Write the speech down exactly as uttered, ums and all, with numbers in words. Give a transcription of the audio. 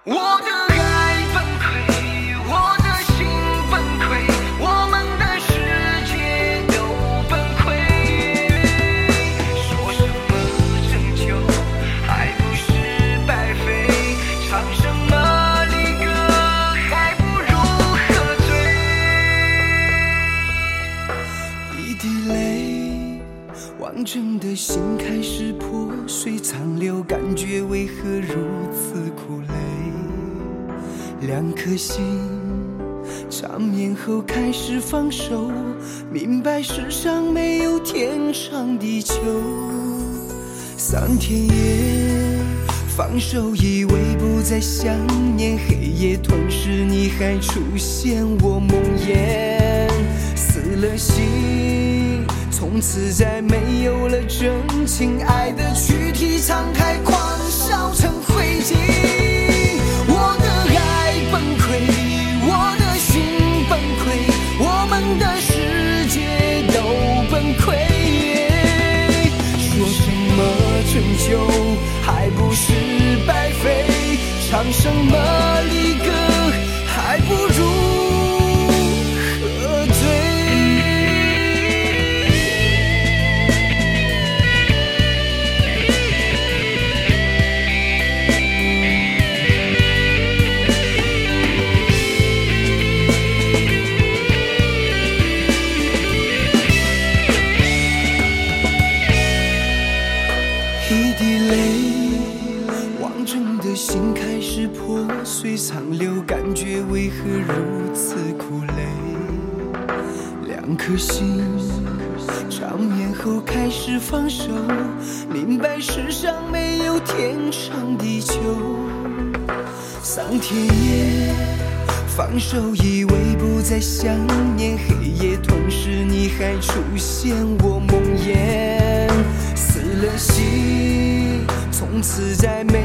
我的爱崩溃，我的心崩溃，我们的世界都崩溃。说什么拯救，还不是白费？唱什么离歌，还不如喝醉。一滴泪，完整的心开始破碎残留，感觉为何如此苦累？两颗心缠绵后开始放手，明白世上没有天长地久。三天夜放手，以为不再想念，黑夜吞噬你还出现我梦魇。死了心，从此再没有了真情，爱的躯体敞开狂烧成灰烬。我的爱崩溃，我的心崩溃，我们的世界都崩溃。说什么拯救，还不是白费？唱什么离歌，还不如喝醉。一滴泪，完整的心开始破碎残留，感觉为何如此苦累？两颗心缠绵后开始放手，明白世上没有天长地久。三天夜放手，以为不再想念，黑夜吞噬你还出现我梦魇。死了心，从此再没